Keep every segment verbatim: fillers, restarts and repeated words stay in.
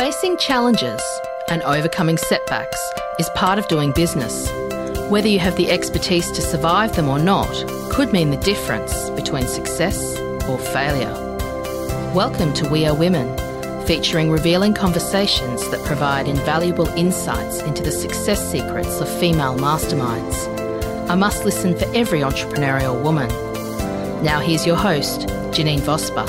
Facing challenges and overcoming setbacks is part of doing business. Whether you have the expertise to survive them or not could mean the difference between success or failure. Welcome to We Are Women, featuring revealing conversations that provide invaluable insights into the success secrets of female masterminds. A must listen for every entrepreneurial woman. Now here's your host, Janine Vosper.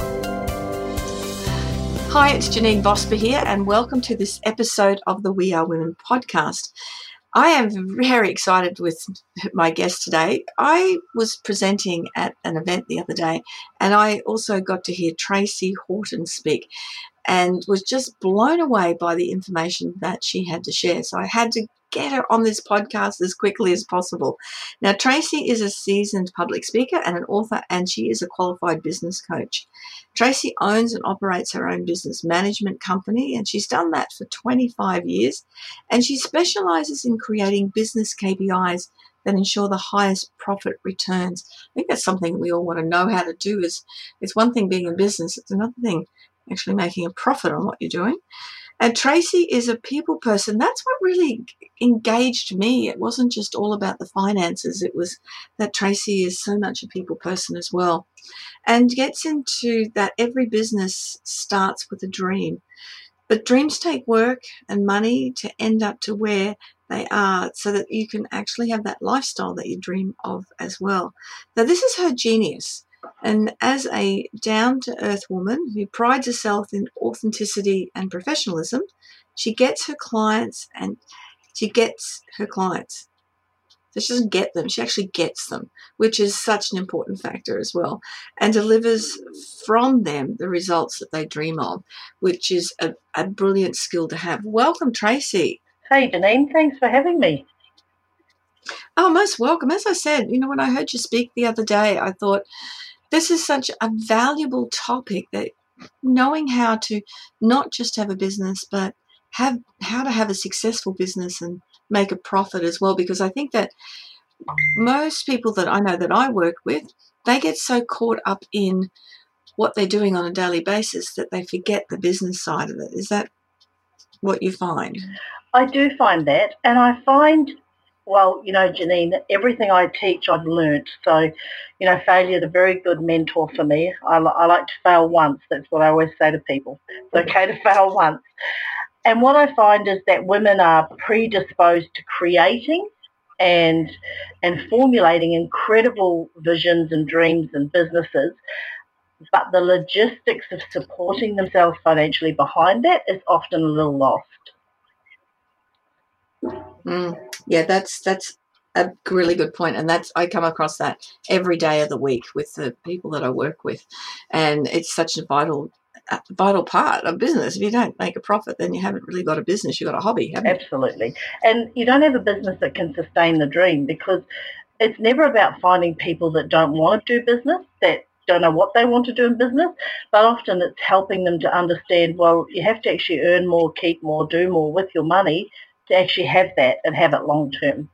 Hi, it's Janine Vosper here, and welcome to this episode of the We Are Women podcast. I am very excited with my guest today. I was presenting at an event the other day, and I also got to hear Tracy Horton speak and was just blown away by the information that she had to share. So I had to get her on this podcast as quickly as possible. Now, Tracy is a seasoned public speaker and an author, and she is a qualified business coach. Tracy owns and operates her own business management company, and she's done that for twenty-five years, and she specializes in creating business K P Is that ensure the highest profit returns. I think that's something we all want to know how to do. Is It's one thing being in business, it's another thing actually making a profit on what you're doing. And Tracy is a people person. That's what really engaged me. It wasn't just all about the finances. It was that Tracy is so much a people person as well, and gets into that every business starts with a dream. But dreams take work and money to end up to where they are so that you can actually have that lifestyle that you dream of as well. Now, this is her genius. And as a down-to-earth woman who prides herself in authenticity and professionalism, she gets her clients and she gets her clients. So she doesn't get them, she actually gets them, which is such an important factor as well, and delivers from them the results that they dream of, which is a, a brilliant skill to have. Welcome, Tracy. Hey, Janine, thanks for having me. Oh, most welcome. As I said, you know, when I heard you speak the other day, I thought, this is such a valuable topic, that knowing how to not just have a business, but have how to have a successful business and make a profit as well. Because I think that most people that I know that I work with, they get so caught up in what they're doing on a daily basis that they forget the business side of it. Is that what you find? I do find that, and I find, well, you know, Janine, everything I teach I've learnt. So, you know, failure is a very good mentor for me. I, I like to fail once. That's what I always say to people. It's okay to fail once. And what I find is that women are predisposed to creating and and formulating incredible visions and dreams and businesses, but the logistics of supporting themselves financially behind that is often a little lost. Mm, yeah, that's that's a really good point, and that's I come across that every day of the week with the people that I work with, and it's such a vital, a vital part of business. If you don't make a profit, then you haven't really got a business; you've got a hobby, haven't you? Absolutely, and you don't have a business that can sustain the dream, because it's never about finding people that don't want to do business, that don't know what they want to do in business, but often it's helping them to understand, well, you have to actually earn more, keep more, do more with your money to actually have that and have it long term.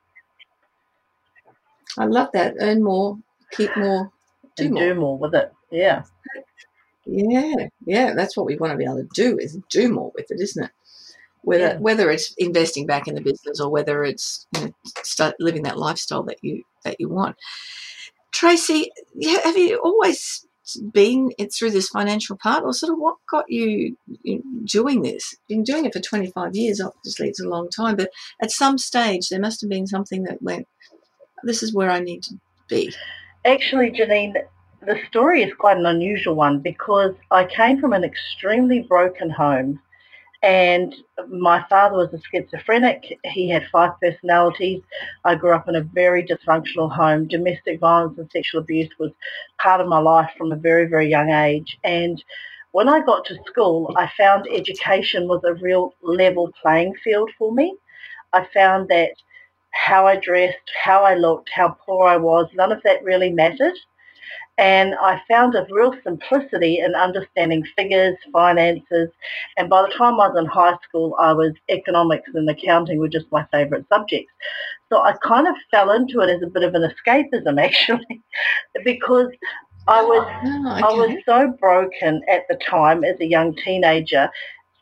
I love that. Earn more, keep more, do and more. do more with it. Yeah. Yeah, yeah. That's what we want to be able to do, is do more with it, isn't it? Whether Yeah. whether it's investing back in the business or whether it's, you know, start living that lifestyle that you that you want. Tracy, have you always been through this financial part, or sort of what got you doing this? You've been doing it for twenty-five years, obviously it's a long time, but at some stage there must have been something that went, this is where I need to be. Actually, Janine, the story is quite an unusual one, because I came from an extremely broken home, and my father was a schizophrenic. He had five personalities. I grew up in a very dysfunctional home. Domestic violence and sexual abuse was part of my life from a very, very young age. And when I got to school, I found education was a real level playing field for me. I found that how I dressed, how I looked, how poor I was, none of that really mattered. And I found a real simplicity in understanding figures, finances, and by the time I was in high school, I was economics and accounting were just my favourite subjects. So I kind of fell into it as a bit of an escapism, actually, because I was Oh, okay. I was so broken at the time as a young teenager.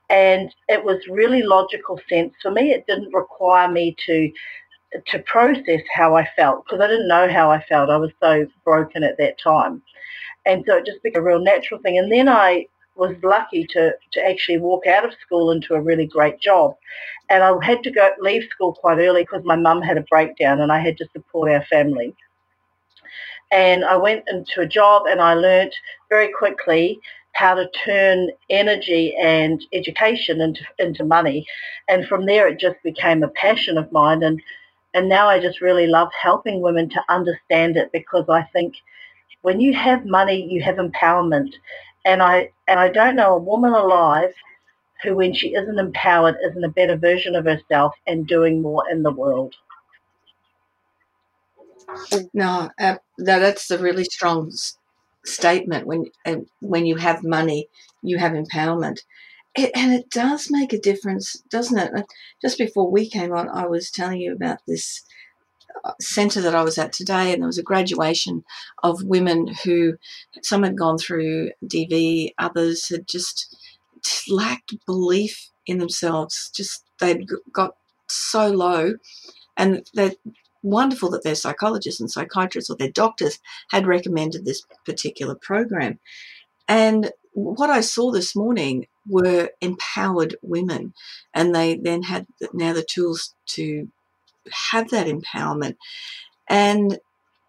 And it was really logical sense for me. It didn't require me to to process how I felt because I didn't know how I felt. I was so broken at that time. And so it just became a real natural thing. And then I was lucky to, to actually walk out of school into a really great job. And I had to go leave school quite early because my mum had a breakdown and I had to support our family. And I went into a job and I learnt very quickly how to turn energy and education into into money. And from there it just became a passion of mine. And, and now I just really love helping women to understand it because I think when you have money, you have empowerment. And I and I don't know a woman alive who, when she isn't empowered, isn't a better version of herself and doing more in the world. No, uh, no, that's a really strong s- statement. When uh, when you have money, you have empowerment. It, and it does make a difference, doesn't it? Uh, Just before we came on, I was telling you about this centre that I was at today, and there was a graduation of women who, some had gone through D V, others had just lacked belief in themselves. Just they'd got so low, and they're wonderful that their psychologists and psychiatrists or their doctors had recommended this particular program. And what I saw this morning were empowered women, and they then had now the tools to have that empowerment. And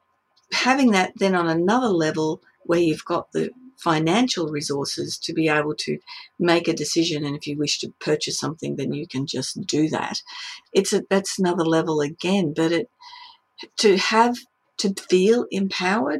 having that then on another level where you've got the financial resources to be able to make a decision, and if you wish to purchase something, then you can just do that. It's a, that's another level again. But it to have to feel empowered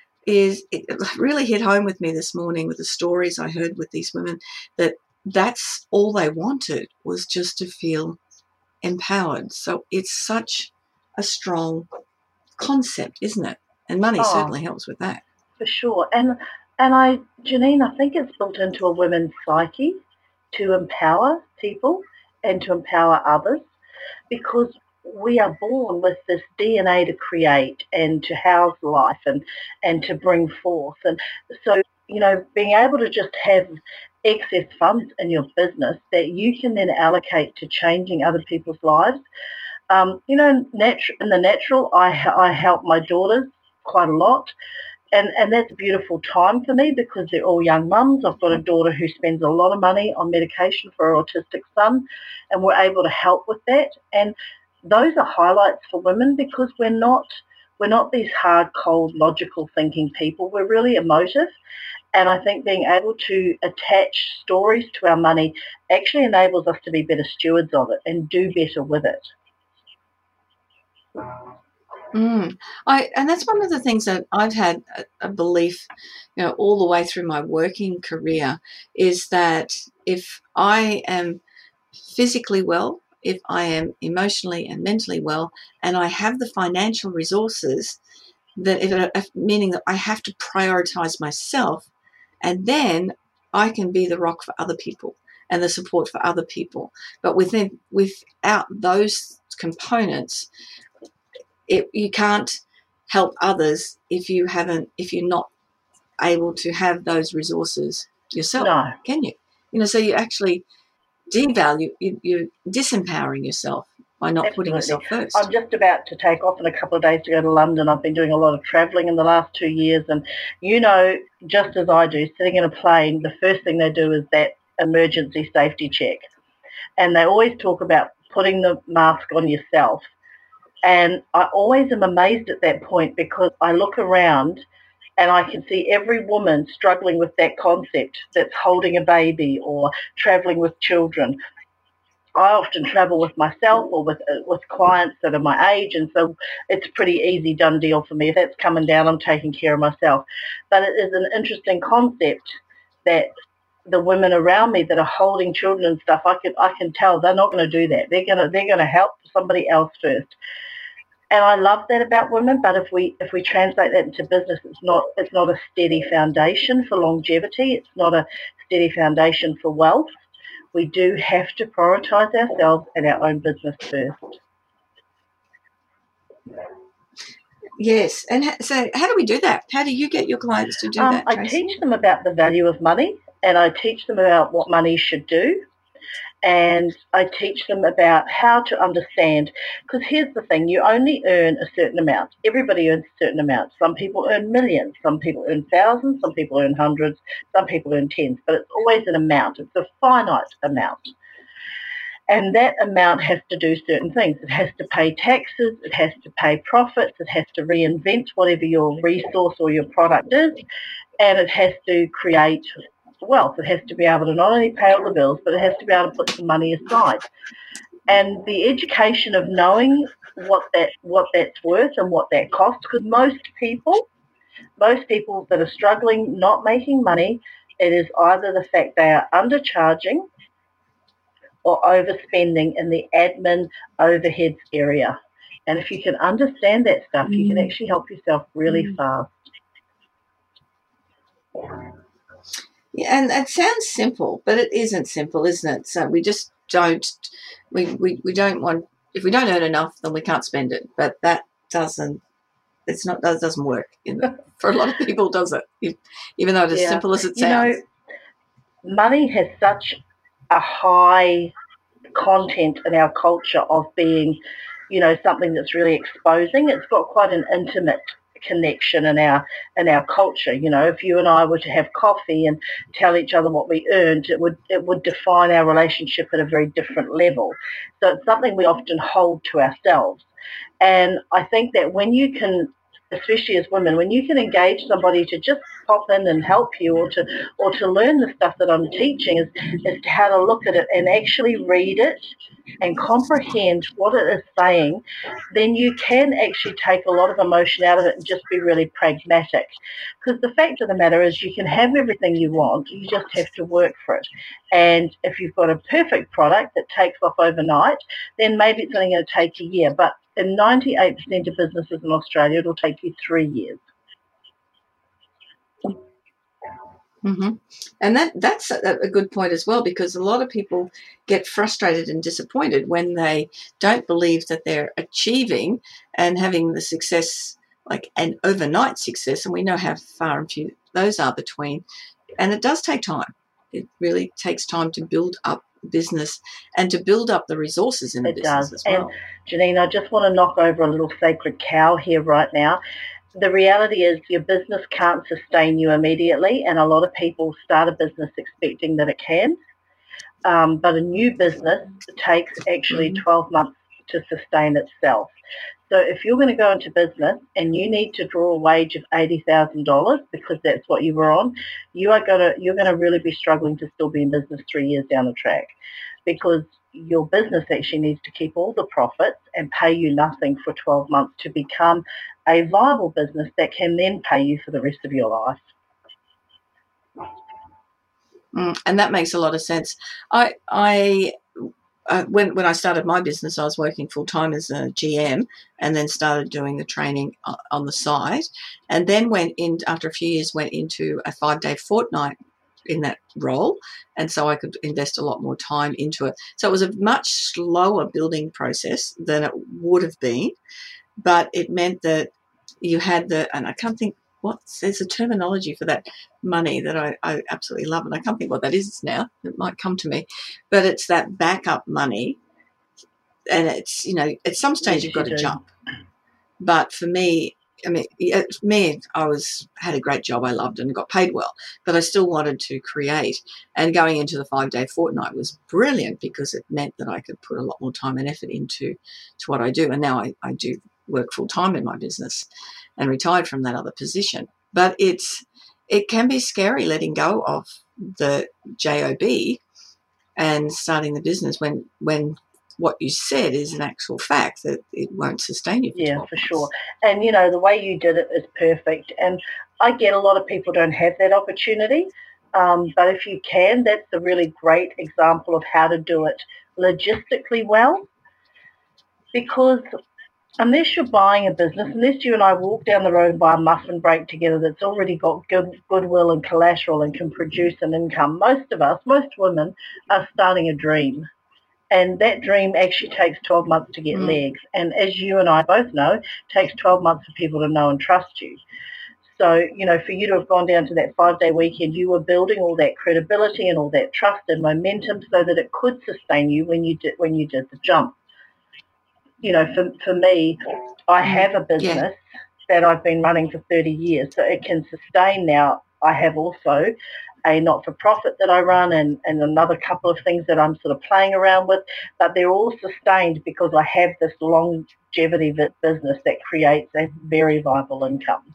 is it really hit home with me this morning with the stories I heard with these women, that that's all they wanted was just to feel empowered. So it's such a strong concept, isn't it? And money Oh, certainly helps with that. for sure. And and I, Janine, I think it's built into a woman's psyche to empower people and to empower others because we are born with this D N A to create and to house life and, and to bring forth. And so, you know, being able to just have excess funds in your business that you can then allocate to changing other people's lives. Um, you know, natu- in the natural, I, I help my daughters quite a lot. And, and that's a beautiful time for me because they're all young mums. I've got a daughter who spends a lot of money on medication for her autistic son, and we're able to help with that. And those are highlights for women because we're not we're not these hard, cold, logical thinking people. We're really emotive. And I think being able to attach stories to our money actually enables us to be better stewards of it and do better with it. Mm. I and that's one of the things that I've had a, a belief, you know, all the way through my working career, is that if I am physically well, if I am emotionally and mentally well, and I have the financial resources, that if, if meaning that I have to prioritize myself, and then I can be the rock for other people and the support for other people. But within without those components, It, you can't help others if you haven't, if you're not able to have those resources yourself, No. can you? You know, so you actually devalue, you, you're disempowering yourself by not Absolutely. putting yourself first. I'm just about to take off in a couple of days to go to London. I've been doing a lot of travelling in the last two years, and you know, just as I do, sitting in a plane, the first thing they do is that emergency safety check. And they always talk about putting the mask on yourself. And I always am amazed at that point because I look around and I can see every woman struggling with that concept that's holding a baby or travelling with children. I often travel with myself or with uh, with clients that are my age, and so it's a pretty easy done deal for me. If that's coming down, I'm taking care of myself. But it is an interesting concept that the women around me that are holding children and stuff, I can I can tell they're not going to do that. They're gonna they're gonna help somebody else first. And I love that about women, but if we if we translate that into business, it's not it's not a steady foundation for longevity. It's not a steady foundation for wealth. We do have to prioritise ourselves and our own business first. Yes. And ha- so how do we do that? How do you get your clients to do Um, that, I Tracy? teach them about the value of money, and I teach them about what money should do. and I teach them about how to understand, because here's the thing, you only earn a certain amount. Everybody earns a certain amount. Some people earn millions, some people earn thousands, some people earn hundreds, some people earn tens, but it's always an amount. It's a finite amount. And that amount has to do certain things. It has to pay taxes, it has to pay profits, it has to reinvent whatever your resource or your product is, and it has to create wealth. It has to be able to not only pay all the bills, but it has to be able to put some money aside. And the education of knowing what that what that's worth and what that costs, because most people, most people that are struggling, not making money, it is either the fact they are undercharging or overspending in the admin overheads area. And if you can understand that stuff, you can actually help yourself really fast. Yeah, and it sounds simple, but it isn't simple, isn't it? So we just don't, we, we, we don't want, if we don't earn enough, then we can't spend it. But that doesn't, it's not, that doesn't work. In the, for a lot of people, does it? Even though it's as yeah. simple as it sounds. You know, money has such a high content in our culture of being, you know, something that's really exposing. It's got quite an intimate connection in our in our culture. You know, if you and I were to have coffee and tell each other what we earned, it would it would define our relationship at a very different level. So it's something we often hold to ourselves. And I think that when you can, especially as women, when you can engage somebody to just pop in and help you, or to or to learn the stuff that I'm teaching, is, is to how to look at it and actually read it and comprehend what it is saying, then you can actually take a lot of emotion out of it and just be really pragmatic. Because the fact of the matter is you can have everything you want, you just have to work for it. And if you've got a perfect product that takes off overnight, then maybe it's only going to take a year. But in ninety-eight percent of businesses in Australia, it'll take you three years. Mm-hmm. And that that's a, a good point as well, because a lot of people get frustrated and disappointed when they don't believe that they're achieving and having the success, like an overnight success, and we know how far and few those are between. And it does take time. It really takes time to build up business and to build up the resources in the it business does. as well. And Janine, I just want to knock over a little sacred cow here right now. The reality is your business can't sustain you immediately, and a lot of people start a business expecting that it can. Um, but a new business takes actually Mm-hmm. twelve months to sustain itself. So if you're going to go into business and you need to draw a wage of eighty thousand dollars because that's what you were on, you are going to you're going to really be struggling to still be in business three years down the track, because your business actually needs to keep all the profits and pay you nothing for twelve months to become a viable business that can then pay you for the rest of your life. Mm, and that makes a lot of sense. I, I, uh, when when I started my business, I was working full time as a G M, and then started doing the training on the side, and then went in after a few years went into a five day fortnight in that role, and so I could invest a lot more time into it. So it was a much slower building process than it would have been, but it meant that you had the, and I can't think what, there's a terminology for that money that I, I absolutely love, and I can't think what that is now. It might come to me, but it's that backup money, and it's, you know, at some stage Yes, you've got you to do. jump. But for me, I mean, for me, I was had a great job I loved and got paid well, but I still wanted to create. And going into the five-day fortnight was brilliant because it meant that I could put a lot more time and effort into to what I do. And now I, I do work full-time in my business and retired from that other position. But it's it can be scary letting go of the job and starting the business when when what you said is an actual fact that it won't sustain you for Yeah, twelve for months. sure. And, you know, the way you did it is perfect. And I get a lot of people don't have that opportunity. Um, but if you can, that's a really great example of how to do it logistically well. Because unless you're buying a business, unless you and I walk down the road and buy a muffin break together that's already got good goodwill and collateral and can produce an income, most of us, most women, are starting a dream. And that dream actually takes twelve months to get Mm. legs. And as you and I both know, it takes twelve months for people to know and trust you. So, you know, for you to have gone down to that five-day weekend, you were building all that credibility and all that trust and momentum so that it could sustain you when you did when you did the jump. You know, for for me, I have a business Yeah. that I've been running for thirty years, so it can sustain now. I have also a not-for-profit that I run and, and another couple of things that I'm sort of playing around with, but they're all sustained because I have this longevity business that creates a very viable income.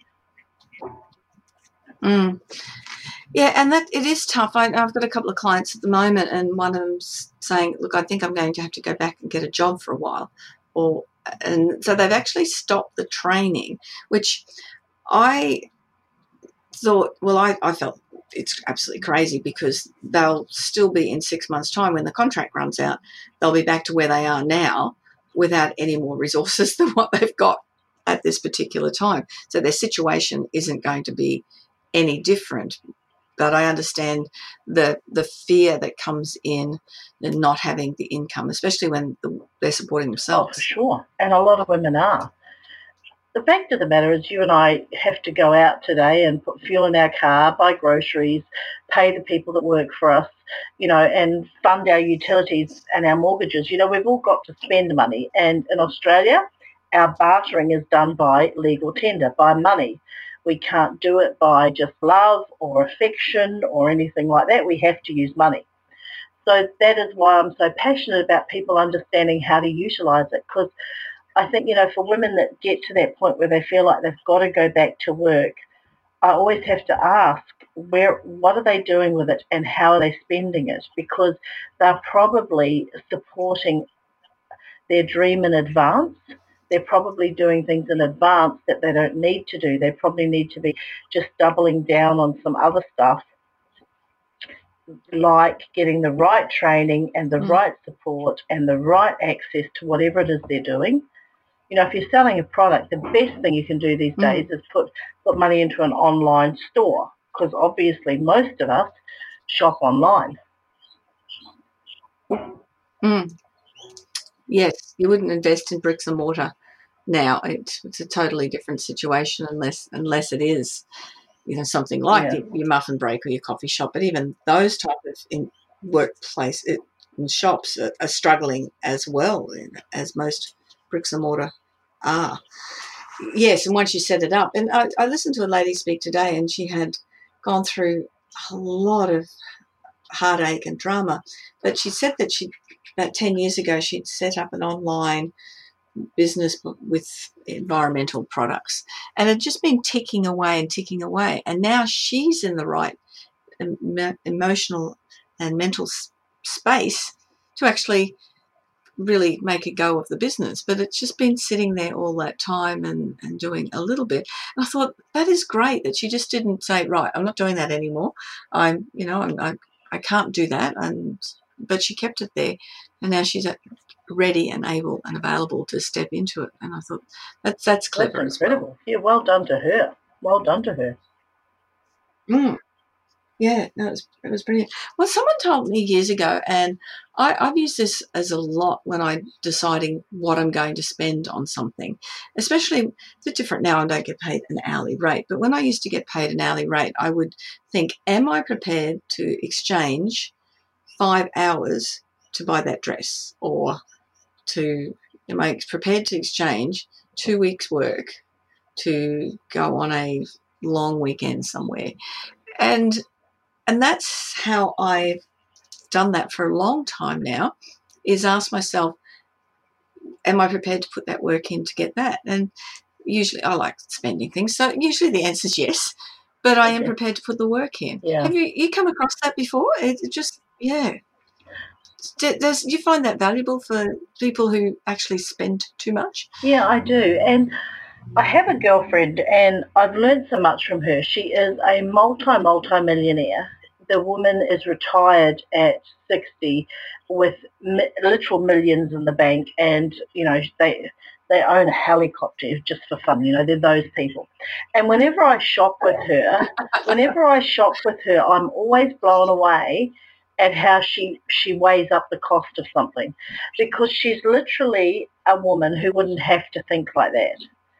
Mm. Yeah, and that it is tough. I, I've got a couple of clients at the moment, and one of them's saying, look, I think I'm going to have to go back and get a job for a while. Or and so they've actually stopped the training, which I thought, well, I, I felt it's absolutely crazy because they'll still be in six months' time when the contract runs out. They'll be back to where they are now without any more resources than what they've got at this particular time. So their situation isn't going to be any different. But I understand the the fear that comes in and not having the income, especially when the, they're supporting themselves. Oh, for sure. And a lot of women are. The fact of the matter is you and I have to go out today and put fuel in our car, buy groceries, pay the people that work for us, you know, and fund our utilities and our mortgages. You know, we've all got to spend money. And in Australia, our bartering is done by legal tender, by money. We can't do it by just love or affection or anything like that. We have to use money. So that is why I'm so passionate about people understanding how to utilise it, because I think, you know, for women that get to that point where they feel like they've got to go back to work, I always have to ask, where, what are they doing with it and how are they spending it? Because they're probably supporting their dream in advance. They're probably doing things in advance that they don't need to do. They probably need to be just doubling down on some other stuff, like getting the right training and the mm. right support and the right access to whatever it is they're doing. You know, if you're selling a product, the best thing you can do these days mm. is put, put money into an online store, because obviously most of us shop online. Mm. Yes, you wouldn't invest in bricks and mortar now. It, it's a totally different situation unless unless it is, you know, something like yeah. your, your muffin break or your coffee shop. But even those type of in workplace it, in shops are, are struggling as well, as most bricks and mortar are. Yes, and once you set it up, and I, I listened to a lady speak today, and she had gone through a lot of heartache and drama, but she said that she about ten years ago she'd set up an online business with environmental products, and had just been ticking away and ticking away, and now she's in the right emotional and mental space to actually really make a go of the business. But it's just been sitting there all that time and, and doing a little bit. And I thought, that is great that she just didn't say, right, I'm not doing that anymore. I'm, you know, I'm, I I can't do that. And but she kept it there, and now she's ready and able and available to step into it. And I thought that's that's clever. That's incredible. Well. Yeah, well done to her. Well done to her. Mm. Yeah, no, it was, it was brilliant. Well, someone told me years ago, and I, I've used this as a lot when I'm deciding what I'm going to spend on something, especially it's a bit different now. I don't get paid an hourly rate, but when I used to get paid an hourly rate, I would think, am I prepared to exchange five hours to buy that dress, or to, am I prepared to exchange two weeks' work to go on a long weekend somewhere? And And that's how I've done that for a long time now, is ask myself, am I prepared to put that work in to get that? And usually I like spending things, so usually the answer is yes, but I am prepared to put the work in. Yeah. Have you, you come across that before? It, it just, yeah. Does, do you find that valuable for people who actually spend too much? Yeah, I do. And I have a girlfriend, and I've learned so much from her. She is a multi, multi-millionaire. The woman is retired at sixty with mi- literal millions in the bank, and, you know, they they own a helicopter just for fun. You know, they're those people. And whenever I shop with her, whenever I shop with her, I'm always blown away at how she, she weighs up the cost of something, because she's literally a woman who wouldn't have to think like that.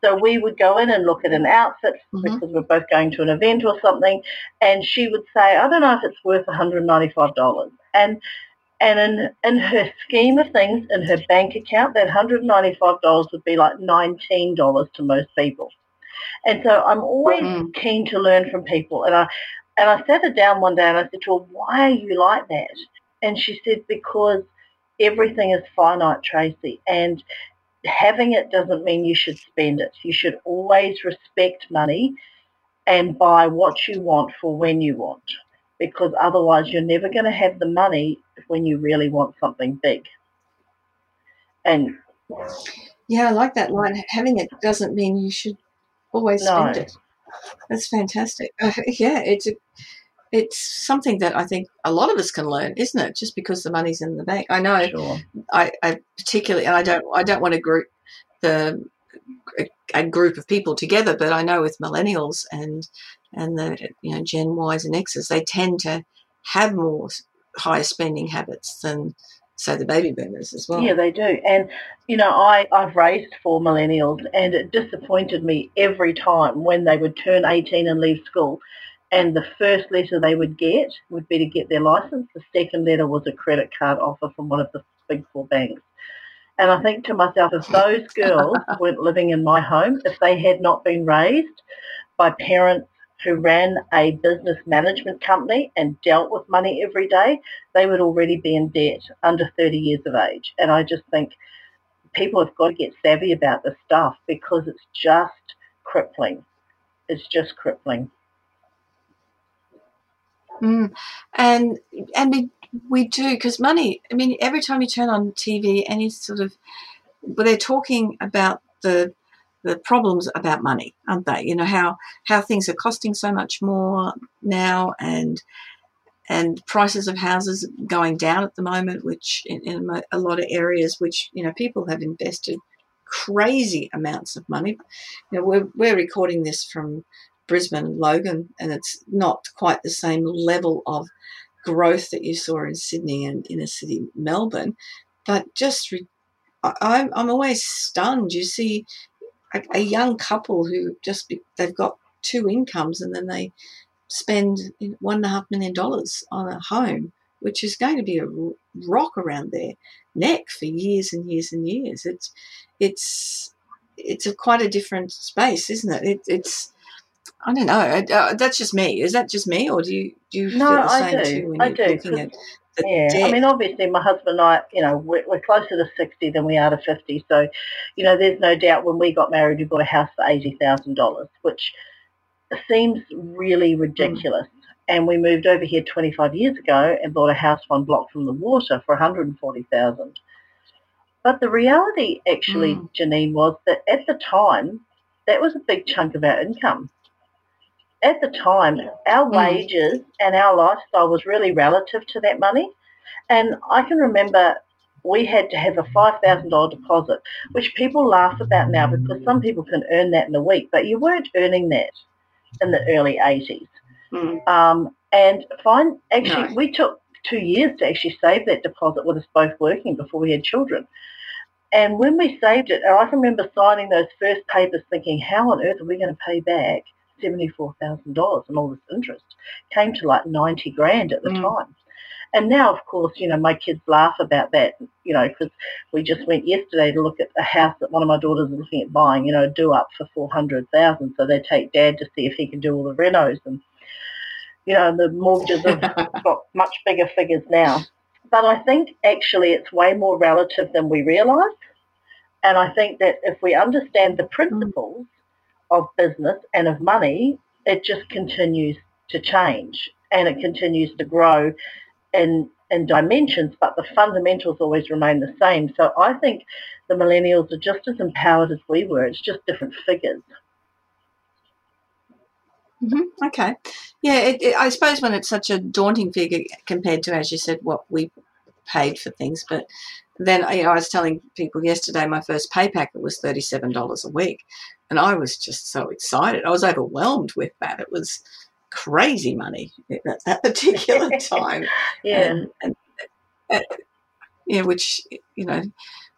So we would go in and look at an outfit Mhm. because we're both going to an event or something, and she would say, I don't know if it's worth one hundred ninety-five dollars. And and in, in her scheme of things, in her bank account, that one hundred ninety-five dollars would be like nineteen dollars to most people. And so I'm always Mm. keen to learn from people. And I and I sat her down one day and I said to her, why are you like that? And she said, because everything is finite, Tracy, and having it doesn't mean you should spend it. You should always respect money and buy what you want for when you want, because otherwise you're never going to have the money when you really want something big. And Yeah, I like that line. Having it doesn't mean you should always spend no, it. That's fantastic. Uh, yeah, it's a, it's something that I think a lot of us can learn, isn't it? Just because the money's in the bank. I know. sure. I, I particularly, and I don't, I don't want to group the a, a group of people together, but I know with millennials and and the you know Gen Ys and X's, they tend to have more higher spending habits than say the baby boomers as well. Yeah, they do. And, you know, I, I've raised four millennials, and it disappointed me every time when they would turn eighteen and leave school, and the first letter they would get would be to get their license. The second letter was a credit card offer from one of the big four banks. And I think to myself, if those girls weren't living in my home, if they had not been raised by parents who ran a business management company and dealt with money every day, they would already be in debt under thirty years of age. And I just think people have got to get savvy about this stuff because it's just crippling. It's just crippling. Mm. And and we, we do, because money, I mean, every time you turn on T V, any sort of, but they're talking about the the problems about money, aren't they? You know, how, how things are costing so much more now, and and prices of houses going down at the moment, which in, in a lot of areas, which, you know, people have invested crazy amounts of money. You know, we're, we're recording this from Brisbane, Logan, and it's not quite the same level of growth that you saw in Sydney and inner city Melbourne, but just re- I, I'm, I'm always stunned. You see a, a young couple who just be, they've got two incomes and then they spend one and a half million dollars on a home, which is going to be a rock around their neck for years and years and years. It's it's it's a quite a different space, isn't it? it it's I don't know. Uh, that's just me. Is that just me, or do you do you No, feel the I same do. too when I you're do. looking at the Yeah, debt? I mean, obviously, my husband and I, you know, we're, we're closer to sixty than we are to fifty. So, you know, there's no doubt when we got married, we bought a house for eighty thousand dollars, which seems really ridiculous. Mm. And we moved over here twenty-five years ago and bought a house one block from the water for one hundred forty thousand dollars. But the reality, actually, mm. Janine, was that at the time, that was a big chunk of our income. At the time, our mm. wages and our lifestyle was really relative to that money. And I can remember we had to have a five thousand dollars deposit, which people laugh about now because some people can earn that in a week, but you weren't earning that in the early eighties. Mm. Um, and fine, actually, no. we took two years to actually save that deposit with us both working before we had children. And when we saved it, I can remember signing those first papers thinking, how on earth are we going to pay back seventy-four thousand dollars and all this interest? Came to like ninety grand at the mm. time. And now, of course, you know, my kids laugh about that, you know, because we just went yesterday to look at a house that one of my daughters is looking at buying, you know, do up for four hundred thousand dollars. So they take Dad to see if he can do all the renos. And, you know, the mortgages have got much bigger figures now. But I think actually it's way more relative than we realise. And I think that if we understand the principles of business and of money, it just continues to change and it continues to grow in, in dimensions, but the fundamentals always remain the same. So I think the millennials are just as empowered as we were. It's just different figures. Mm-hmm. Okay. Yeah, it, it, I suppose when it's such a daunting figure compared to, as you said, what we paid for things. But then, you know, I was telling people yesterday my first pay packet was thirty-seven dollars a week, and I was just so excited. I was overwhelmed with that. It was crazy money at that particular time. yeah. And, and, and, yeah, which, you know,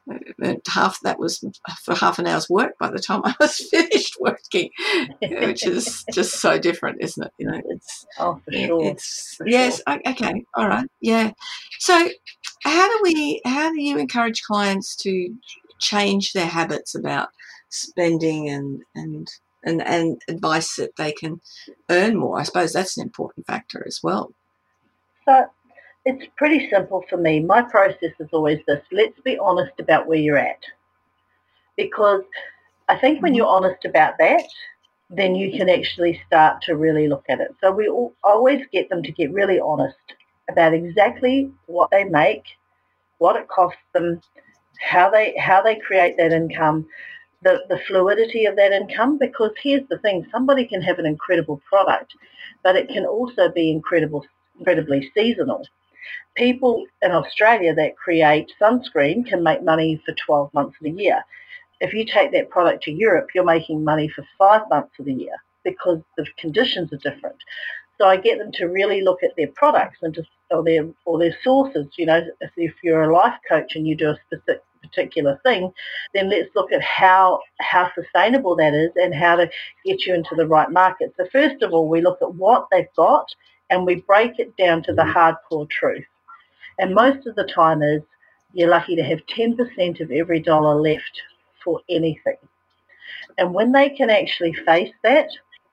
And half that was for half an hour's work by the time I was finished working, which is just so different, isn't it? You know, it's oh, for sure. It's for yes, sure. okay, all right, yeah. So, how do we? How do you encourage clients to change their habits about spending and and and and advice that they can earn more? I suppose that's an important factor as well. So it's pretty simple for me. My process is always this: let's be honest about where you're at, because I think when you're honest about that, then you can actually start to really look at it. So we all, always get them to get really honest about exactly what they make, what it costs them, how they how they create that income, the, the fluidity of that income, because here's the thing, somebody can have an incredible product, but it can also be incredible, incredibly seasonal. People in Australia that create sunscreen can make money for twelve months of the year. If you take that product to Europe, you're making money for five months of the year because the conditions are different. So I get them to really look at their products and just, or their or their sources. You know, if, if you're a life coach and you do a specific particular thing, then let's look at how how sustainable that is and how to get you into the right market. So first of all, we look at what they've got and we break it down to the hardcore truth. And most of the time is you're lucky to have ten percent of every dollar left for anything. And when they can actually face that,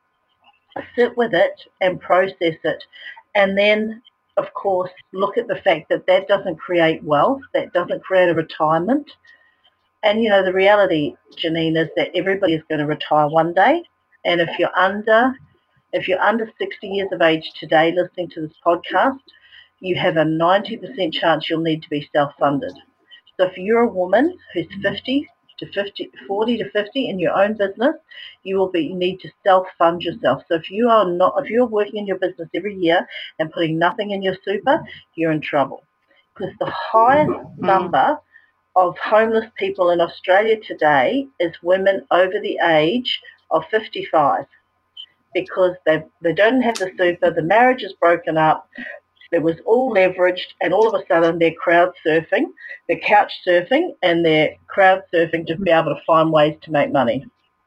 sit with it and process it, and then, of course, look at the fact that that doesn't create wealth, that doesn't create a retirement. And, you know, the reality, Janine, is that everybody is going to retire one day. And if you're under, if you're under sixty years of age today listening to this podcast, you have a ninety percent chance you'll need to be self-funded. So if you're a woman who's fifty to fifty, forty to fifty in your own business, you will be need to self-fund yourself. So if you are not, if you're working in your business every year and putting nothing in your super, you're in trouble. Because the highest number of homeless people in Australia today is women over the age of fifty-five, because they they don't have the super, the marriage is broken up, it was all leveraged, and all of a sudden they're crowd surfing, they're couch surfing, and they're crowd surfing to be able to find ways to make money.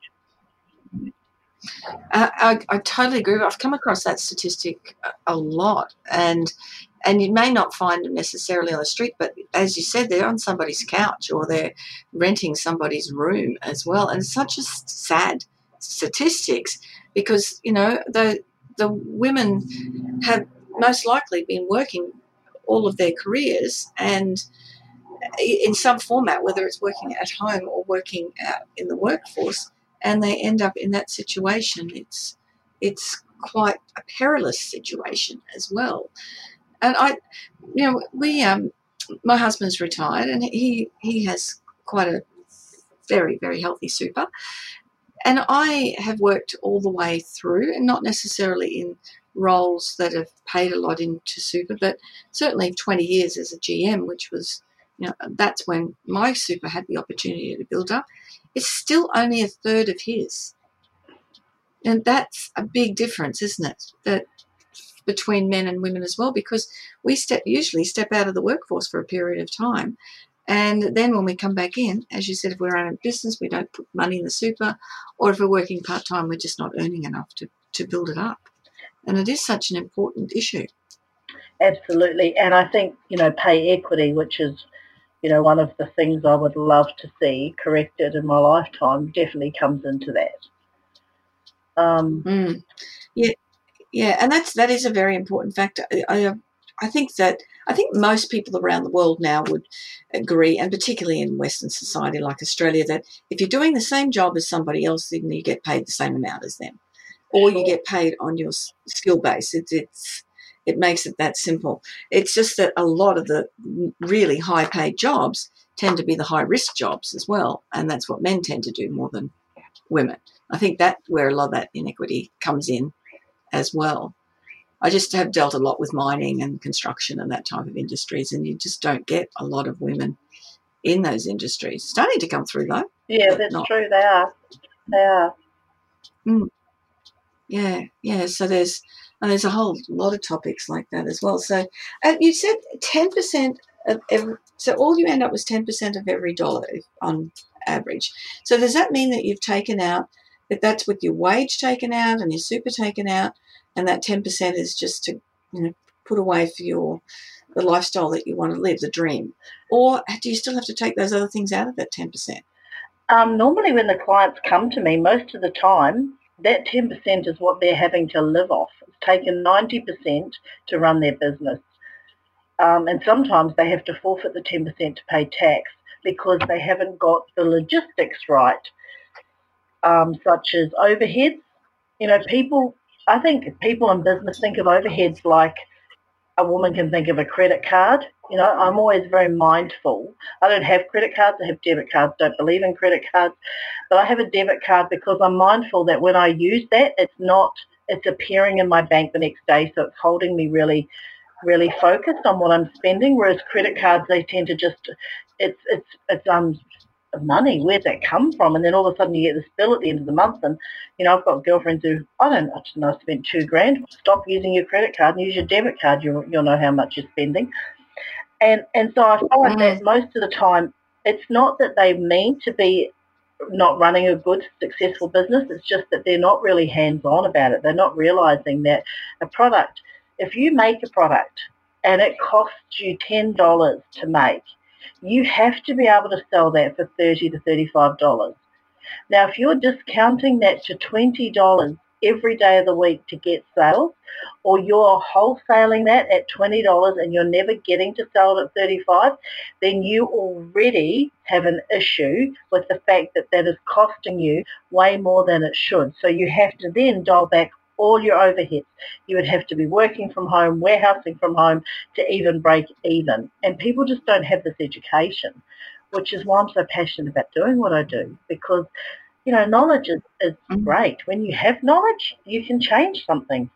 Uh, I, I totally agree. I've come across that statistic a, a lot, and and you may not find them necessarily on the street, but as you said, they're on somebody's couch or they're renting somebody's room as well. And it's such a sad statistics because, you know, the the women have most likely been working all of their careers and in some format, whether it's working at home or working out in the workforce, and they end up in that situation. It's it's quite a perilous situation as well. And I, you know, we um, my husband's retired and he he has quite a very very healthy super, and I have worked all the way through, and not necessarily in roles that have paid a lot into super, but certainly twenty years as a G M, which was, you know, that's when my super had the opportunity to build up. It's still only a third of his. And that's a big difference, isn't it? That between men and women as well, because we step usually step out of the workforce for a period of time. And then when we come back in, as you said, if we're own business, we don't put money in the super, or if we're working part-time, we're just not earning enough to, to build it up. And it is such an important issue. Absolutely. And I think, you know, pay equity, which is, you know, one of the things I would love to see corrected in my lifetime, definitely comes into that. Um, mm. Yeah, yeah, and that's that is a very important factor. I, I think that I think most people around the world now would agree, and particularly in Western society like Australia, that if you're doing the same job as somebody else, then you get paid the same amount as them, or you get paid on your skill base. It's it's it makes it that simple. It's just that a lot of the really high-paid jobs tend to be the high-risk jobs as well, and that's what men tend to do more than women. I think that's where a lot of that inequity comes in as well. I just have dealt a lot with mining and construction and that type of industries, and you just don't get a lot of women in those industries. Starting to come through, though. Yeah, that's not. True. They are. They are. Mm. Yeah, yeah. So there's and there's a whole lot of topics like that as well. So uh, you said ten percent of every, so all you end up was ten percent of every dollar on average. So does that mean that you've taken out, that that's with your wage taken out and your super taken out, and that ten percent is just to, you know, put away for your the lifestyle that you want to live, the dream? Or do you still have to take those other things out of that ten percent? Um, normally when the clients come to me, most of the time, that ten percent is what they're having to live off. It's taken ninety percent to run their business. Um, and sometimes they have to forfeit the ten percent to pay tax because they haven't got the logistics right, um, such as overheads. You know, people, I think people in business think of overheads like a woman can think of a credit card. You know, I'm always very mindful. I don't have credit cards, I have debit cards, don't believe in credit cards, but I have a debit card because I'm mindful that when I use that, it's not, it's appearing in my bank the next day, so it's holding me really, really focused on what I'm spending, whereas credit cards, they tend to just, it's, it's, it's, um, money, where's that come from? And then all of a sudden you get this bill at the end of the month, and you know, I've got girlfriends who, I don't know, I spent two grand. Stop using your credit card and use your debit card. You'll, you'll know how much you're spending. And and so I find mm. that most of the time it's not that they mean to be not running a good, successful business. It's just that they're not really hands-on about it. They're not realising that a product, if you make a product and it costs you ten dollars to make, you have to be able to sell that for thirty to thirty-five dollars. Now, if you're discounting that to twenty dollars every day of the week to get sales, or you're wholesaling that at twenty dollars and you're never getting to sell it at thirty-five dollars, then you already have an issue with the fact that that is costing you way more than it should. So you have to then dial back all your overheads. You would have to be working from home, warehousing from home to even break even. And people just don't have this education, which is why I'm so passionate about doing what I do, because, you know, knowledge is, is mm. great. When you have knowledge, you can change something.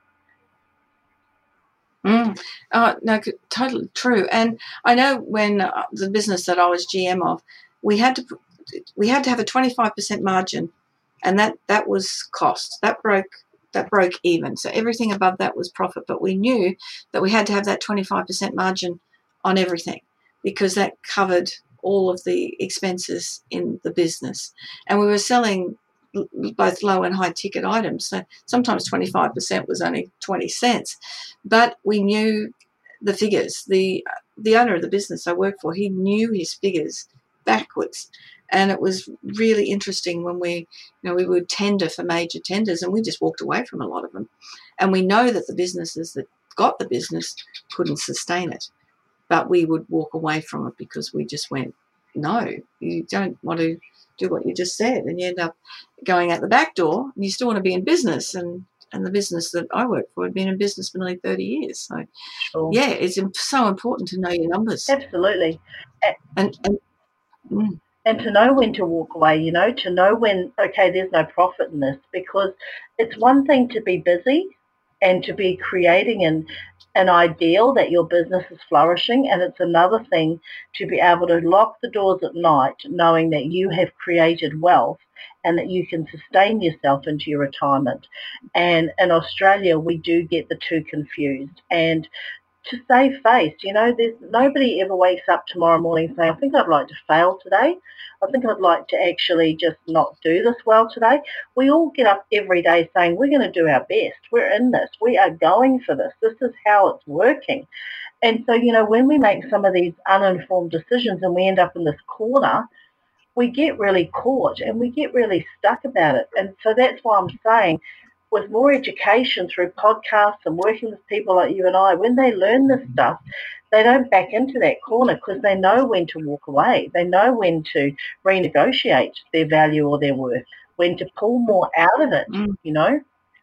Mm. Oh, no, totally true. And I know when uh, the business that I was G M of, we had to we had to have a twenty-five percent margin, and that, that was cost. That broke that broke even. So everything above that was profit. But we knew that we had to have that twenty-five percent margin on everything, because that covered all of the expenses in the business. And we were selling both low and high ticket items. So sometimes twenty-five percent was only twenty cents. But we knew the figures. The the owner of the business I worked for, he knew his figures backwards. And it was really interesting when we, you know, we would tender for major tenders, and we just walked away from a lot of them. And we know that the businesses that got the business couldn't sustain it, but we would walk away from it because we just went, no, you don't want to do what you just said, and you end up going out the back door, and you still want to be in business. And, and the business that I worked for had been in business for nearly thirty years. So, sure. yeah, it's so important to know your numbers. Absolutely. And, and mm. And to know when to walk away, you know, to know when, okay, there's no profit in this, because it's one thing to be busy and to be creating an, an ideal that your business is flourishing, and it's another thing to be able to lock the doors at night knowing that you have created wealth and that you can sustain yourself into your retirement. And in Australia, we do get the two confused. And to save face, you know, there's nobody ever wakes up tomorrow morning saying, I think I'd like to fail today. I think I'd like to actually just not do this well today. We all get up every day saying, we're going to do our best. We're in this. We are going for this. This is how it's working. And so, you know, when we make some of these uninformed decisions and we end up in this corner, we get really caught and we get really stuck about it. And so that's why I'm saying, with more education through podcasts and working with people like you and I, when they learn this stuff, they don't back into that corner because they know when to walk away. They know when to renegotiate their value or their worth, when to pull more out of it, mm. you know.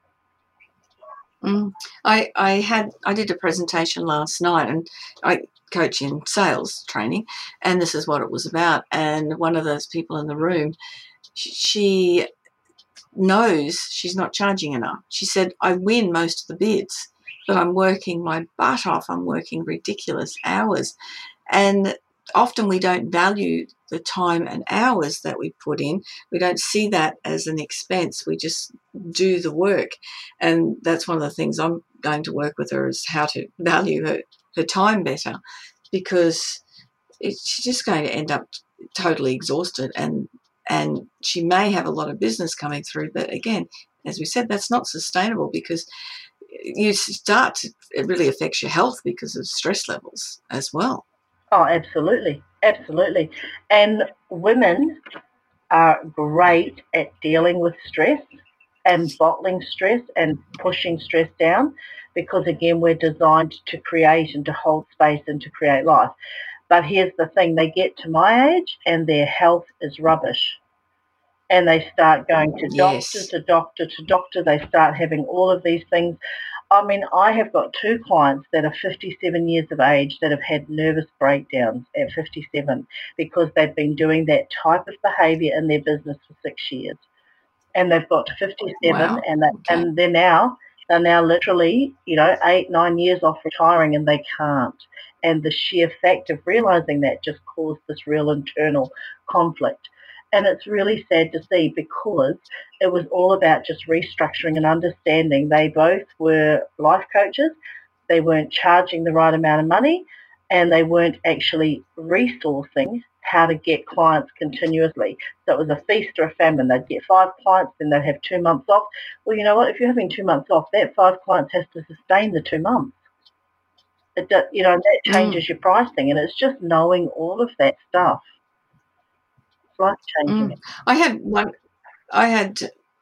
Mm. I, I had I did a presentation last night, and I coach in sales training, and this is what it was about. And one of those people in the room, she knows she's not charging enough. She said, I win most of the bids, but I'm working my butt off. I'm working ridiculous hours. And often we don't value the time and hours that we put in. We don't see that as an expense. We just do the work. And that's one of the things I'm going to work with her, is how to value her, her time better, because it, she's just going to end up totally exhausted, and and she may have a lot of business coming through, but again, as we said, that's not sustainable because you start to, it really affects your health because of stress levels as well. Oh, absolutely, absolutely. And women are great at dealing with stress and bottling stress and pushing stress down because, again, we're designed to create and to hold space and to create life. But here's the thing, they get to my age and their health is rubbish. And they start going to Yes. doctor to doctor to doctor. They start having all of these things. I mean, I have got two clients that are fifty-seven years of age that have had nervous breakdowns at fifty-seven because they've been doing that type of behaviour in their business for six years. And they've got to fifty-seven Wow. and, they, Okay. and they're now, they're now literally, you know, eight, nine years off retiring and they can't. And the sheer fact of realising that just caused this real internal conflict. And it's really sad to see because it was all about just restructuring and understanding. They both were life coaches. They weren't charging the right amount of money and they weren't actually resourcing how to get clients continuously. So it was a feast or a famine. They'd get five clients, then they'd have two months off. Well, you know what? If you're having two months off, that five clients has to sustain the two months. It does, you know, that changes mm. your pricing, and it's just knowing all of that stuff. It's life changing. Mm. I had one. I had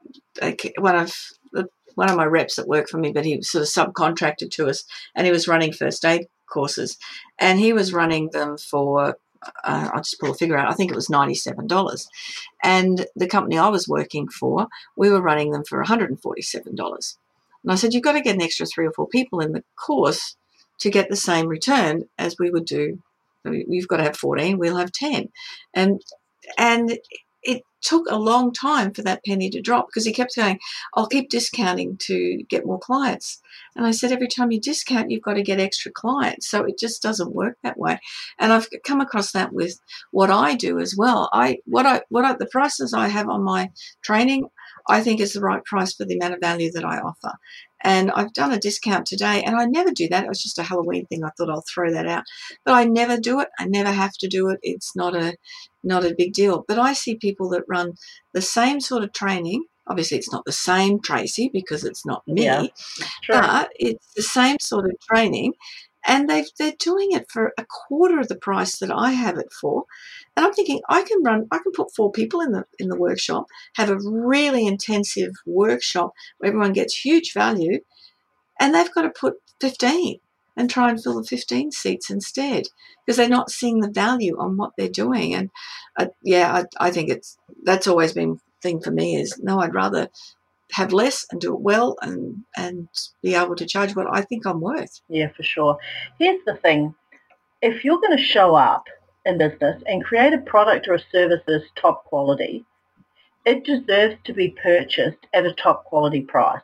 one of one of my reps that worked for me, but he was sort of subcontracted to us, and he was running first aid courses, and he was running them for. Uh, I'll just pull a figure out. I think it was ninety-seven dollars, and the company I was working for, we were running them for one hundred forty-seven dollars. And I said, you've got to get an extra three or four people in the course to get the same return as we would do. You've got to have fourteen, we'll have ten. And and it took a long time for that penny to drop because he kept going, I'll keep discounting to get more clients. And I said, every time you discount, you've got to get extra clients. So it just doesn't work that way. And I've come across that with what I do as well. I what I what I, the prices I have on my training, I think is the right price for the amount of value that I offer. And I've done a discount today, and I never do that. It was just a Halloween thing. I thought I'll throw that out. But I never do it. I never have to do it. It's not a not a big deal. But I see people that run the same sort of training. Obviously, it's not the same, Tracy, because it's not me. Yeah, but it's the same sort of training, and they've, they're doing it for a quarter of the price that I have it for. And I'm thinking, I can run, I can put four people in the in the workshop, have a really intensive workshop where everyone gets huge value, and they've got to put fifteen and try and fill the fifteen seats instead because they're not seeing the value on what they're doing. And uh, yeah, I, I think it's that's always been the thing for me is no, I'd rather have less and do it well and and be able to charge what I think I'm worth. Yeah, for sure. Here's the thing. If you're going to show up in business and create a product or a service that is top quality, it deserves to be purchased at a top quality price.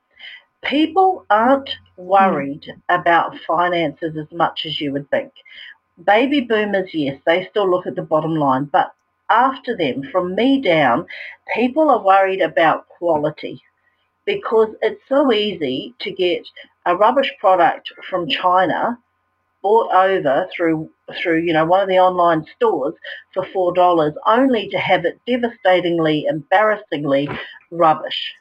People aren't worried mm. about finances as much as you would think. Baby boomers, yes, they still look at the bottom line, but after them, from me down, people are worried about quality because it's so easy to get a rubbish product from China bought over through, through you know, one of the online stores for four dollars only to have it devastatingly, embarrassingly rubbish.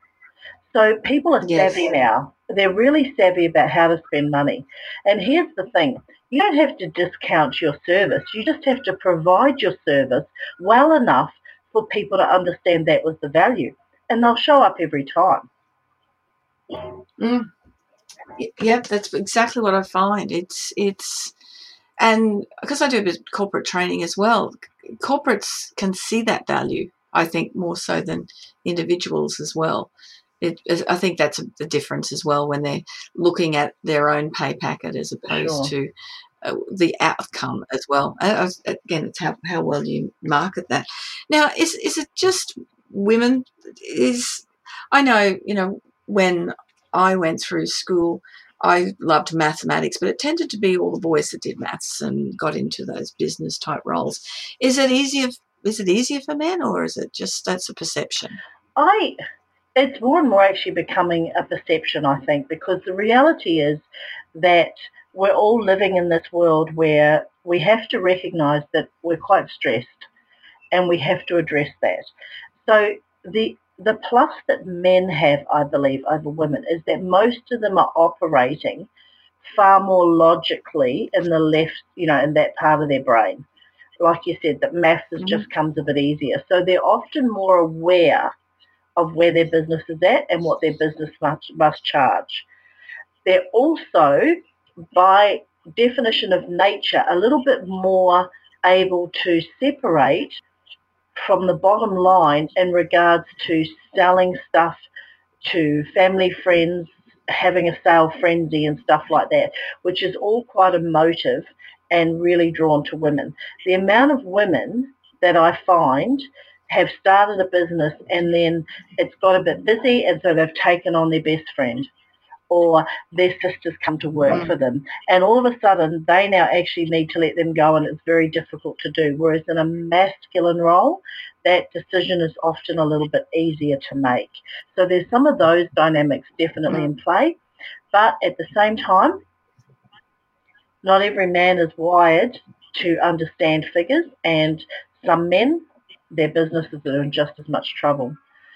So people are Yes. savvy now. They're really savvy about how to spend money. And here's the thing. You don't have to discount your service. You just have to provide your service well enough for people to understand that was the value. And they'll show up every time. Mm. Yep, that's exactly what I find. It's, it's, and because I do a bit of corporate training as well, corporates can see that value, I think, more so than individuals as well. It, I think that's the difference as well when they're looking at their own pay packet as opposed Sure. to uh, the outcome as well. Uh, again, it's how, how well you market that. Now, is is it just women? Is I know, you know, when I went through school, I loved mathematics, but it tended to be all the boys that did maths and got into those business type roles. Is it easier? Is it easier for men, or is it just that's a perception? I. It's more and more actually becoming a perception, I think, because the reality is that we're all living in this world where we have to recognise that we're quite stressed and we have to address that. So the the plus that men have, I believe, over women is that most of them are operating far more logically in the left, you know, in that part of their brain. Like you said, that maths mm-hmm. just comes a bit easier. So they're often more aware of where their business is at and what their business must, must charge. They're also, by definition of nature, a little bit more able to separate from the bottom line in regards to selling stuff to family, friends, having a sale frenzy and stuff like that, which is all quite emotive and really drawn to women. The amount of women that I find have started a business and then it's got a bit busy and so they've taken on their best friend, or their sisters come to work for them, and all of a sudden they now actually need to let them go, and it's very difficult to do. Whereas in a masculine role, that decision is often a little bit easier to make. So there's some of those dynamics definitely in play, but at the same time, not every man is wired to understand figures, and some men, their businesses are in just as much trouble.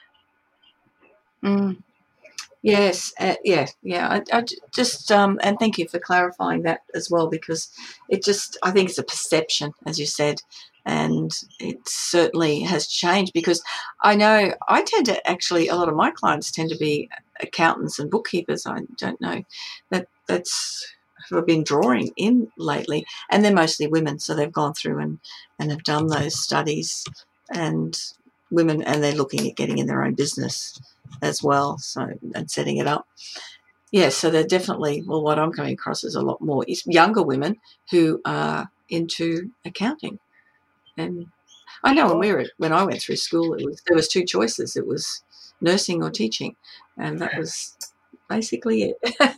Mm. Yes, uh, yeah, yeah. I, I just um, and thank you for clarifying that as well, because it just, I think it's a perception, as you said, and it certainly has changed. Because I know I tend to actually, a lot of my clients tend to be accountants and bookkeepers. I don't know that that's who have been drawing in lately, and they're mostly women, so they've gone through and and have done those studies, and women, and they're looking at getting in their own business as well, so, and setting it up. Yeah, so they're definitely, well, what I'm coming across is a lot more is younger women who are into accounting. And I know when we were, when I went through school, it was there was two choices. It was nursing or teaching, and that was basically it.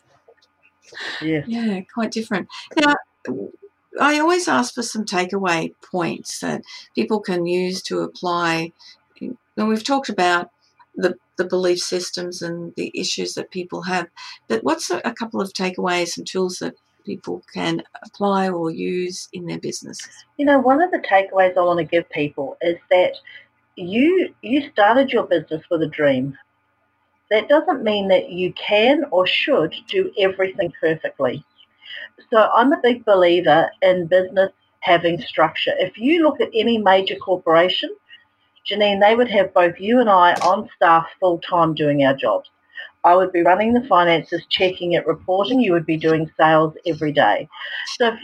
Yeah. Yeah, quite different. Now, I always ask for some takeaway points that people can use to apply. And we've talked about the the belief systems and the issues that people have, but what's a, a couple of takeaways and tools that people can apply or use in their business? You know, one of the takeaways I want to give people is that you you started your business with a dream. That doesn't mean that you can or should do everything perfectly. So I'm a big believer in business having structure. If you look at any major corporation, Janine, they would have both you and I on staff full-time doing our jobs. I would be running the finances, checking it, reporting. You would be doing sales every day. So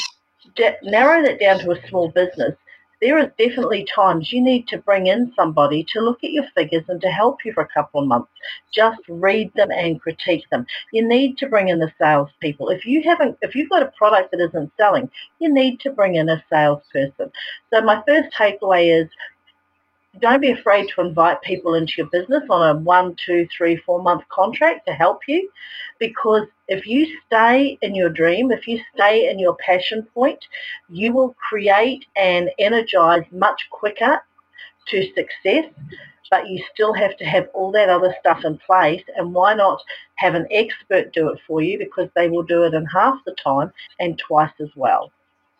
to narrow that down to a small business, there is definitely times you need to bring in somebody to look at your figures and to help you for a couple of months. Just read them and critique them. You need to bring in the salespeople. If you haven't, if you've got a product that isn't selling, you need to bring in a salesperson. So my first takeaway is, don't be afraid to invite people into your business on a one, two, three, four month contract to help you, because if you stay in your dream, if you stay in your passion point, you will create and energize much quicker to success, but you still have to have all that other stuff in place. And why not have an expert do it for you, because they will do it in half the time and twice as well.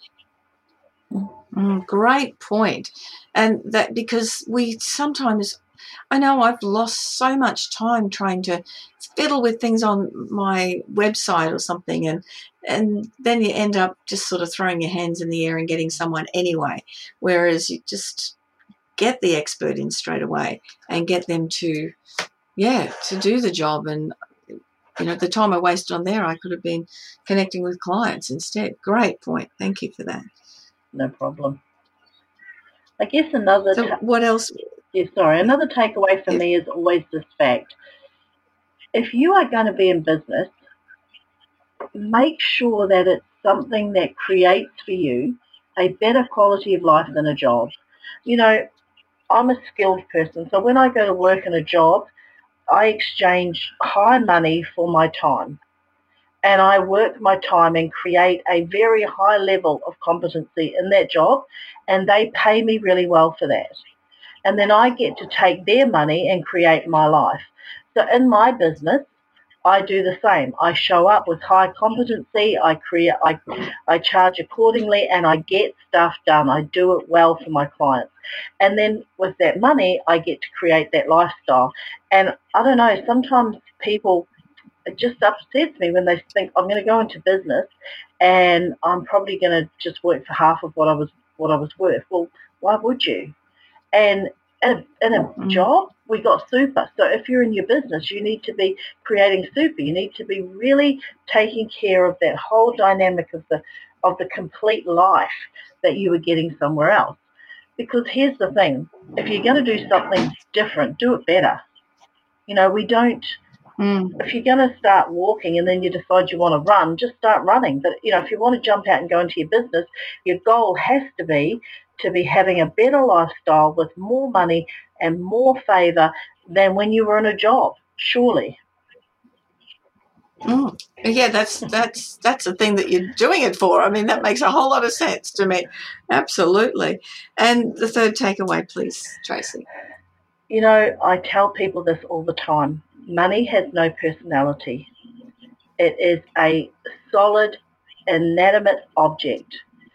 Mm, great point. And that, because we sometimes, I know I've lost so much time trying to fiddle with things on my website or something, and and then you end up just sort of throwing your hands in the air and getting someone anyway, whereas you just get the expert in straight away and get them to, yeah, to do the job. And, you know, the time I wasted on there, I could have been connecting with clients instead. Great point. Thank you for that. No problem. I guess another... So ta- what else? Yeah, sorry. Another takeaway for Yeah. me is always this fact. If you are going to be in business, make sure that it's something that creates for you a better quality of life than a job. You know, I'm a skilled person, so when I go to work in a job, I exchange high money for my time. And I work my time and create a very high level of competency in that job, and they pay me really well for that. And then I get to take their money and create my life. So in my business, I do the same. I show up with high competency. I create, I, I charge accordingly, and I get stuff done. I do it well for my clients. And then with that money, I get to create that lifestyle. And I don't know, sometimes people, it just upsets me when they think I'm going to go into business and I'm probably going to just work for half of what I was what I was worth. Well, why would you? And in a, in a mm. job, we got super. So if you're in your business, you need to be creating super. You need to be really taking care of that whole dynamic of the of the complete life that you were getting somewhere else. Because here's the thing, if you're going to do something different, do it better. You know, we don't, mm. if you're going to start walking and then you decide you want to run, just start running. But, you know, if you want to jump out and go into your business, your goal has to be to be having a better lifestyle with more money and more favour than when you were in a job, surely. Mm. Yeah, that's that's that's the thing that you're doing it for. I mean, that makes a whole lot of sense to me. Absolutely. And the third takeaway, please, Tracy. You know, I tell people this all the time. Money has no personality. It is a solid, inanimate object.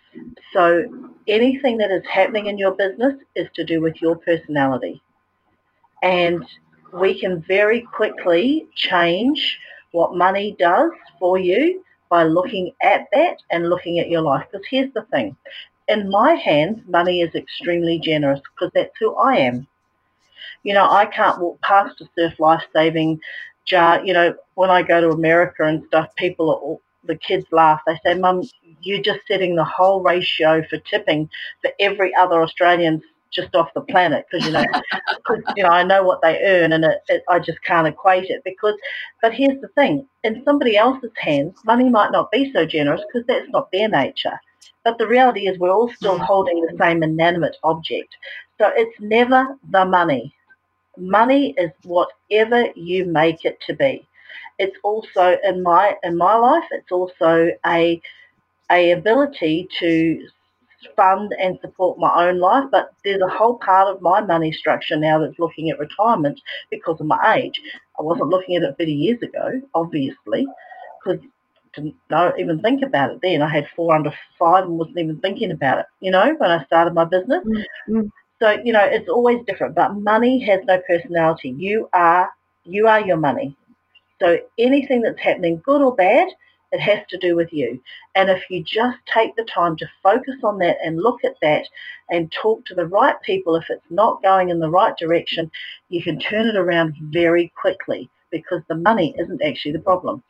So anything that is happening in your business is to do with your personality. And we can very quickly change what money does for you by looking at that and looking at your life. Because here's the thing. In my hands, money is extremely generous because that's who I am. You know, I can't walk past a Surf Life-Saving jar. You know, when I go to America and stuff, people, are all, the kids laugh. They say, Mum, you're just setting the whole ratio for tipping for every other Australian just off the planet, because you know, cause, you know, I know what they earn, and it, it, I just can't equate it. Because, but here's the thing: in somebody else's hands, money might not be so generous because that's not their nature. But the reality is, we're all still holding the same inanimate object. So it's never the money. Money is whatever you make it to be. It's also in my in my life. It's also a a ability to fund and support my own life, but there's a whole part of my money structure now that's looking at retirement because of my age. I wasn't looking at it thirty years ago, obviously, because I didn't know, even think about it then. I had four under five and wasn't even thinking about it, you know, when I started my business. Mm-hmm. So, you know, it's always different, but money has no personality. You are, you are your money. So anything that's happening, good or bad, it has to do with you. And if you just take the time to focus on that and look at that and talk to the right people, if it's not going in the right direction, you can turn it around very quickly, because the money isn't actually the problem.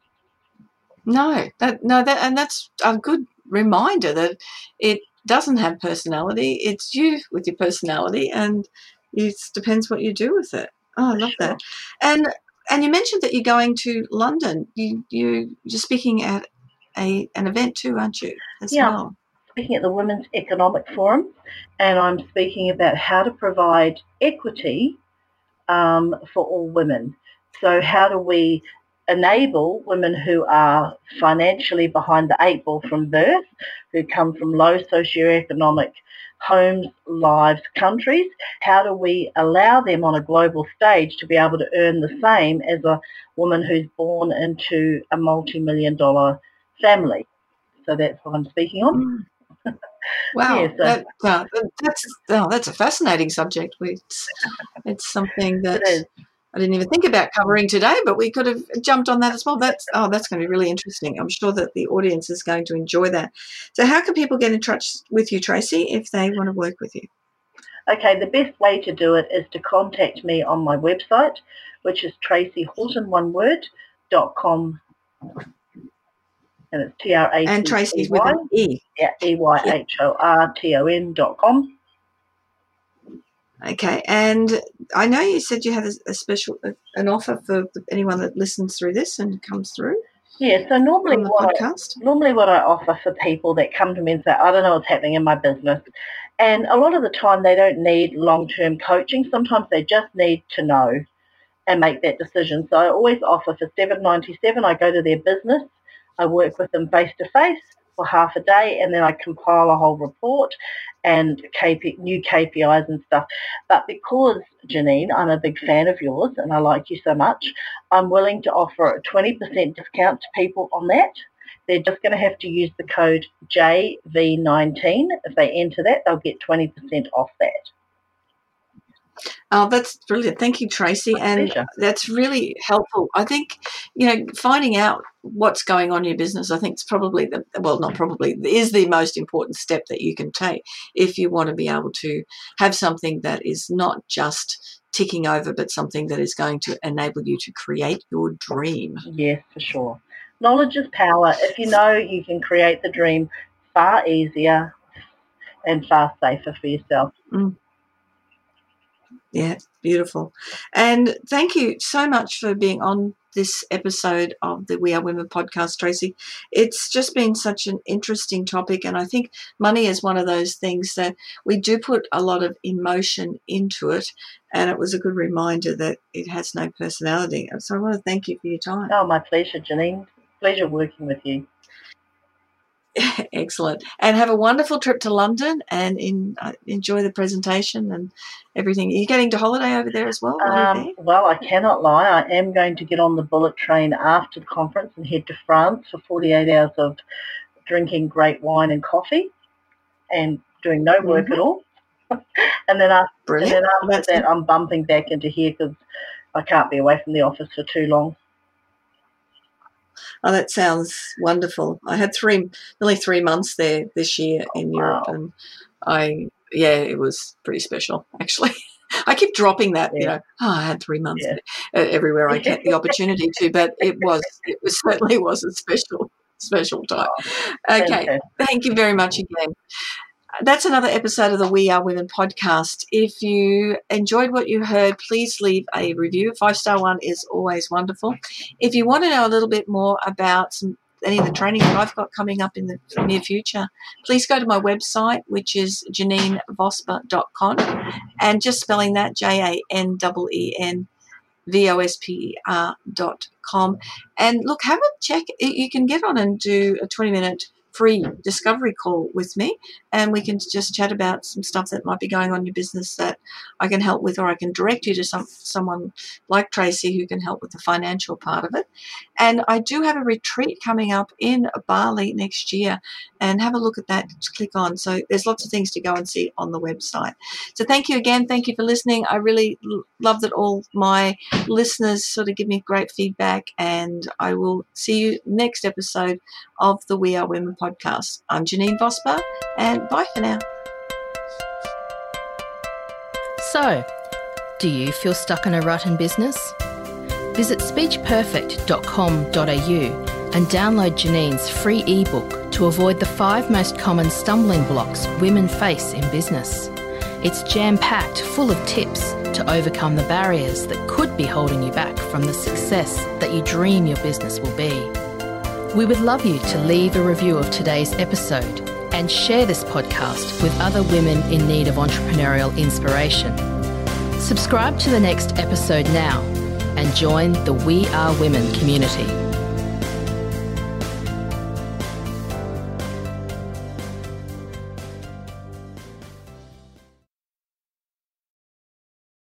No, that no, that and that's a good reminder that it doesn't have personality. It's you with your personality, and it depends what you do with it. Oh, I love sure. that. And And you mentioned that you're going to London. You, you, you're speaking at a an event too, aren't you, as yeah, well? I'm speaking at the Women's Economic Forum, and I'm speaking about how to provide equity um, for all women. So how do we enable women who are financially behind the eight ball from birth, who come from low socioeconomic homes, lives, countries, how do we allow them on a global stage to be able to earn the same as a woman who's born into a multi-million dollar family? So that's what I'm speaking on. Mm. Wow, yeah, so, that, uh, that's oh, that's a fascinating subject. It's, it's something that it I didn't even think about covering today, but we could have jumped on that as well. That's oh, that's going to be really interesting. I'm sure that the audience is going to enjoy that. So how can people get in touch with you, Tracy, if they want to work with you? Okay, the best way to do it is to contact me on my website, which is tracy horton one word dot com. And it's T R A C Y. And Tracy's with an E. Yeah, E Y H O R T O N dot com. Okay, and I know you said you have a, a special, a, an offer for anyone that listens through this and comes through. Yeah, so normally what, I, normally what I offer for people that come to me and say, I don't know what's happening in my business, and a lot of the time they don't need long-term coaching. Sometimes they just need to know and make that decision. So I always offer for seven dollars ninety-seven. I go to their business, I work with them face-to-face, for half a day, and then I compile a whole report and K P, new K P Is and stuff. But because, Janine, I'm a big fan of yours and I like you so much, I'm willing to offer a twenty percent discount to people on that. They're just going to have to use the code J V nineteen. If they enter that, they'll get twenty percent off that. Oh, that's brilliant. Thank you, Tracy. My and pleasure. That's really helpful. I think, you know, finding out what's going on in your business, I think it's probably, the well, not probably, is the most important step that you can take if you want to be able to have something that is not just ticking over, but something that is going to enable you to create your dream. Yes, for sure. Knowledge is power. If you know, you can create the dream far easier and far safer for yourself. Mm. Yeah, beautiful. And thank you so much for being on this episode of the We Are Women podcast, Tracy. It's just been such an interesting topic, and I think money is one of those things that we do put a lot of emotion into it, and it was a good reminder that it has no personality. So I want to thank you for your time. Oh, my pleasure, Janine. Pleasure working with you. Excellent. And have a wonderful trip to London and in, uh, enjoy the presentation and everything. Are you getting to holiday over there as well? Um, well, I cannot lie. I am going to get on the bullet train after the conference and head to France for forty-eight hours of drinking great wine and coffee and doing no work mm-hmm. at all. and then after, Brilliant. And then after That's that, it. I'm bumping back into here because I can't be away from the office for too long. Oh, that sounds wonderful. I had three, nearly three months there this year in wow. Europe, and I, yeah, it was pretty special, actually. I keep dropping that, yeah. you know, oh, I had three months yeah. there, everywhere I get the opportunity to, but it was, it was certainly was a special, special time. Okay, Fantastic. Thank you very much again. That's another episode of the We Are Women podcast. If you enjoyed what you heard, please leave a review. A five-star one is always wonderful. If you want to know a little bit more about some, any of the training that I've got coming up in the near future, please go to my website, which is janine vosper dot com, and just spelling that, J A N E E N V O S P E R dot com. And look, have a check. You can get on and do a twenty-minute free discovery call with me, and we can just chat about some stuff that might be going on in your business that I can help with, or I can direct you to some someone like Tracy who can help with the financial part of it. And I do have a retreat coming up in Bali next year, and have a look at that. Just click on. So there's lots of things to go and see on the website. So thank you again. Thank you for listening. I really l- love that all my listeners sort of give me great feedback, and I will see you next episode of the We Are Women podcast. I'm Janine Vosper, and bye for now. So, do you feel stuck in a rut in business? Visit speech perfect dot com dot a u and download Janine's free ebook to avoid the five most common stumbling blocks women face in business. It's jam-packed full of tips to overcome the barriers that could be holding you back from the success that you dream your business will be. We would love you to leave a review of today's episode and share this podcast with other women in need of entrepreneurial inspiration. Subscribe to the next episode now and join the We Are Women community.